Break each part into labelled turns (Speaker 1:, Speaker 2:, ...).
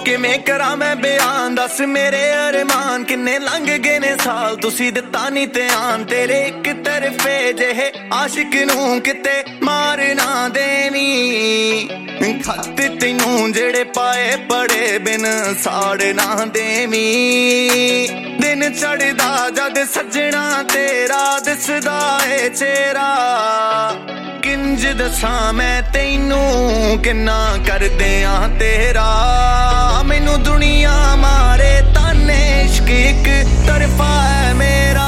Speaker 1: ਕਿਵੇਂ ਕਰਾਂ ਮੈਂ ਬਿਆਨ, ਦੱਸ ਮੇਰੇ ਅਰਮਾਨ ਕਿੰਨੇ ਲੰਘ ਗਏ ਨੇ ਸਾਲ, ਤੁਸੀਂ ਦਿੱਤਾ ਨੀ ਧਿਆਨ। ਤੇਰੇ ਇੱਕ ਤਰਫੇ ਜਿਹੇ ਆਸ਼ਿਕ ਨੂੰ ਕਿਤੇ ਮਾਰ ਨਾ ਦੇਵੀਂ, ਖੱਤ ਤੈਨੂੰ ਜਿਹੜੇ ਪਾਏ ਬੜੇ ਬਿਨ ਸਾੜ ਨਾ ਦੇਵੀਂ। ਦਿਨ ਚੜ੍ਹਦਾ ਜਦ ਸੱਜਣਾ ਤੇਰਾ ਦਿਸਦਾ ਏ ਚਿਹਰਾ, ਕਿੰਜ ਦੱਸਾਂ ਮੈਂ ਤੈਨੂੰ ਕਿੰਨਾ ਕਰਦੇ ਆ ਤੇਰਾ। ਮੈਨੂੰ ਦੁਨੀਆ ਮਾਰੇ ਤਾਨੇ ਇਸ਼ਕ ਇੱਕ ਤਰਫਾ ਹੈ ਮੇਰਾ,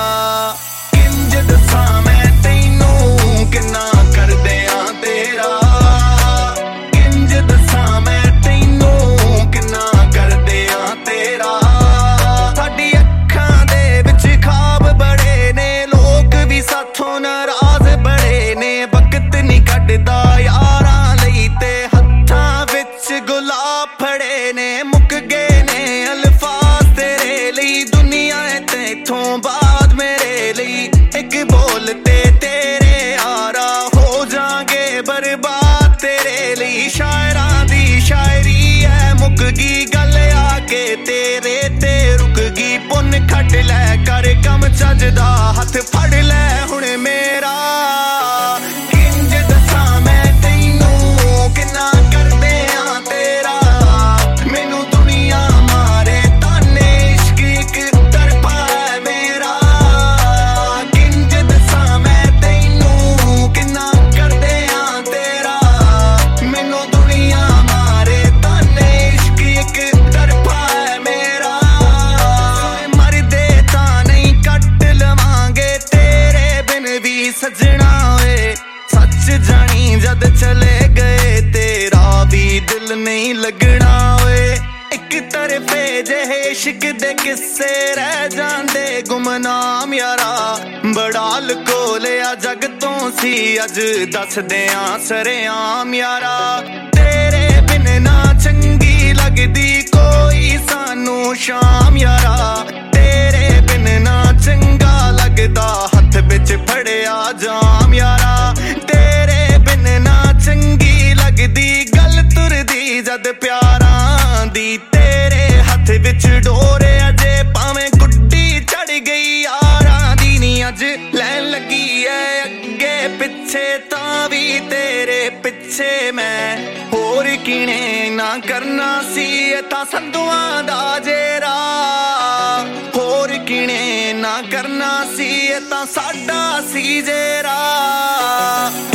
Speaker 1: ਕਿੰਜ ਦੱਸਾਂ ਮੈਂ ਤੈਨੂੰ ਕਿੰਨਾ ਕਰਦੇ ਆ ਤੇਰਾ। ਕਿੰਜ ਦੱਸਾਂ ਮੈਂ ਤੈਨੂੰ ਕਿੰਨਾ ਕਰਦੇ ਆ ਤੇਰਾ। ਸਾਡੀ ਅੱਖਾਂ ਦੇ ਵਿੱਚ ਖਾਬ ਬੜੇ ਨੇ, ਲੋਕ ਵੀ ਸਾਥੋਂ ਨਾਰਾਜ਼ ਬੜੇ ਨੇ। ਵਕਤ ਨੀ ਕੱਢਦਾ ਯਾਰਾਂ ਲਈ ਤੇ ਹੱਥਾਂ ਵਿੱਚ ਗੁਲਾਬ ਫੜੇ ਨੇ। ਮੁੱਕ ਗਏ ਨੇ ਅਲਫਾਜ਼ ਤੇਰੇ ਲਈ, ਦੁਨੀਆ ਤੇ ਇਥੋਂ ਬਾਅਦ ਮੇਰੇ ਲਈ। ਇੱਕ ਬੋਲ ਤੇ ਤੇਰੇ ਯਾਰਾ ਹੋ ਜਾਗੇ ਬਰਬਾਦ ਤੇਰੇ ਲਈ। ਸ਼ਾਇਰਾਂ ਦੀ ਸ਼ਾਇਰੀ ਐ ਮੁੱਕ ਗਈ ਗੱਲ ਆ ਕੇ ਤੇਰੇ ਤੇ ਰੁਕ ਗਈ। ਪੁੰਨ ਖੱਟ ਲੈ ਕਰ ਕੰਮ ਚੱਜਦਾ, ਹੱਥ ਫੜ ਲੈ ਹੁਣ ਮੇਰਾ। ਕਿੰਜ ਦੱਸਾਂ ਮੈਂ ਤੈਨੂੰ ਕਿੰਨਾ ਕਰਦੇ ਆ ਤੇਰਾ। ਮੈਨੂੰ ਦੁਨੀਆ ਮਾਰੇ ਤਾਨੇ ਇਸ਼ਕ ਇੱਕ ਤਰਫਾ ਹੈ ਮੇਰਾ। ਕਿੰਜ ਦੱਸਾਂ ਮੈਂ ਤੈਨੂੰ ਕਿੰਨਾ ਕਰਦੇ ਆ ਤੇਰਾ। ਮੈਨੂੰ ਦੁਨੀਆ ਮਾਰੇ ਤਾਨੇ ਇਸ਼ਕ ਇੱਕ ਤਰਫਾ ਹੈ ਮੇਰਾ। ਮਰਦੇ ਤਾਂ ਨਹੀਂ ਕੱਟ ਲਵਾਂਗੇ ਤੇਰੇ ਬਿਨ ਵੀ ਸਜਣਾ ਓਏ। ਸੱਚ ਜਾਣੀ ਜਦ ਚਲੇ ਗਏ ਤੇਰਾ ਵੀ ਦਿਲ ਨਹੀਂ ਲੱਗਣਾ ਓਏ। ਇੱਕ ਤਰਫੇ ਜਿਹੇ ਇਸ਼ਕ ਦੇ ਕਿੱਸੇ ਰਹਿ ਜਾਂਦੇ ਗੁਮਨਾਮ ਯਾਰਾ। ਬੜਾ ਲੁਕੋ ਲਿਆ ਜਗ ਤੋਂ ਸੀ ਅੱਜ ਦੱਸਦੇ ਆ ਸਰੇਆਮ ਯਾਰਾ। ਤੇਰੇ ਬਿਨ ਨਾ ਚੰਗੀ ਲੱਗਦੀ ਕੋਈ ਸਾਨੂੰ ਸ਼ਾਮ ਯਾਰਾ। ਤੇਰੇ ਬਿਨ ਨਾ ਚੰਗਾ ਲੱਗਦਾ ਹੱਥ ਵਿੱਚ ਫੜਿਆ ਜਾਮ ਯਾਰਾ। ਤੇਰੇ ਬਿਨ ਨਾ ਚੰਗੀ ਲੱਗਦੀ ਗੱਲ ਤੁਰਦੀ ਜਦ ਪਿਆਰਾਂ ਦੀ। ਤੇਰੇ ਹੱਥ ਵਿੱਚ ਡੋਰ ਅਜੇ ਭਾਵੇਂ ਗੁੱਡੀ ਚੜ ਗਈ ਯਾਰਾਂ ਦੀ ਨੀ। ਅੱਜ ਲੈਣ ਲੱਗੀ ਐ ਅੱਗੇ ਪਿੱਛੇ ਤਾਂ ਵੀ ਤੇਰੇ ਪਿੱਛੇ ਮੈਂ। ਹੋਰ ਕਿਨੇ ਨਾ ਕਰਨਾ ਸੀ ਇਹ ਤਾਂ ਸੰਧੂਆਂ ਦਾ ਜੇਰਾ। ਹੋਰ ਕਿਨੇ ਨਾ ਕਰਨਾ ਸੀ ਇਹ ਤਾਂ ਸਾਡਾ ਸੀ ਜੇਰਾ।